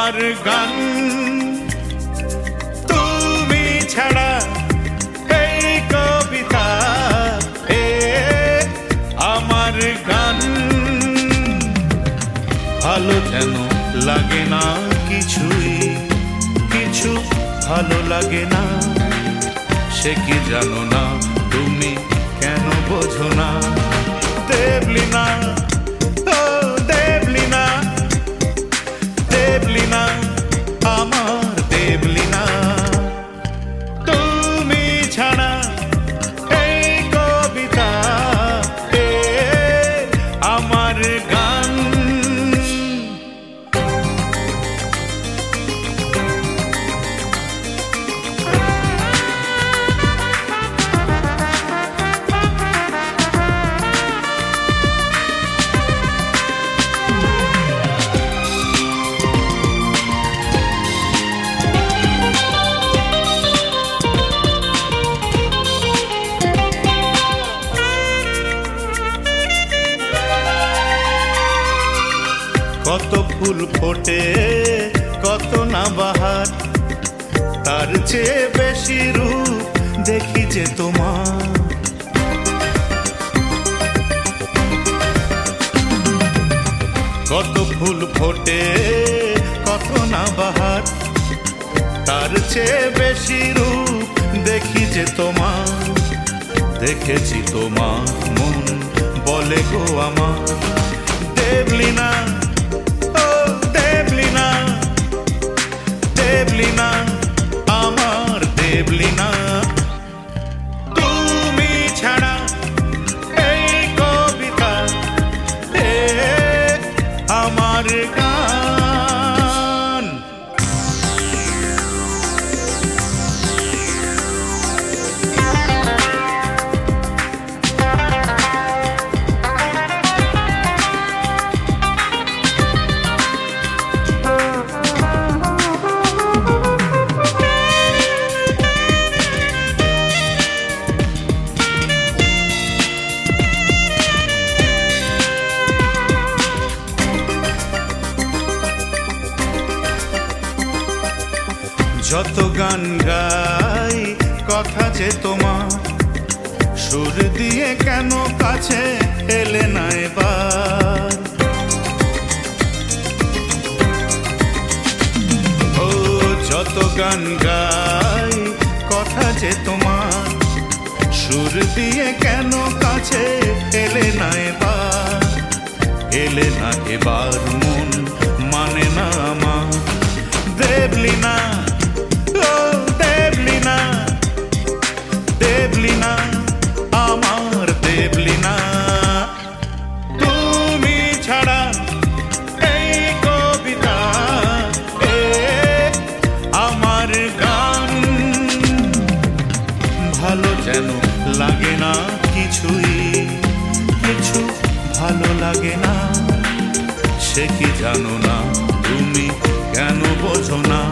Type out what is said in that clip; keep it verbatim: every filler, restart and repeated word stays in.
আমার গান তুমি ছাড়া এই কবিতা এ আমার গান ভালো যেন লাগে না কিছুই কিছু ভালো লাগে না সে কি জানো না তুমি কেন বোঝো না দেবলীনা ও দেবলীনা দেবলীনা আমার দেবলীনা তুমি ছাড়া এই কবিতা এ আমার গান কত ফুল ফোটে কত না বাহার তার চেয়ে বেশি রূপ দেখি যে তোমার কত ফুল ফোটে কত না বাহার তার চেয়ে বেশি রূপ দেখি যে তোমার দেখেছি তোমার মন বলে গো আমার দেবলীনা দেবলীনা দেবলীনা আমার দেবলীনা তুমি ছাড়া এই কবিতা এ আমার গান যত গান গাই কথা যে তোমার সুর দিয়ে কেন কাছে এলে না এবার ও যত গান গাই কথা যে তোমার সুর দিয়ে কেন কাছে এলে না এবার এলে না এবার মন মানে না আমার দেবলীনা দেবলীনা দেবলীনা আমার দেবলীনা তুমি ছাড়া এই কবিতা এ আমার গান ভালো যেন লাগে না কিছুই কিছু ভালো লাগে না সে কি জানো না তুমি কেন বোঝো না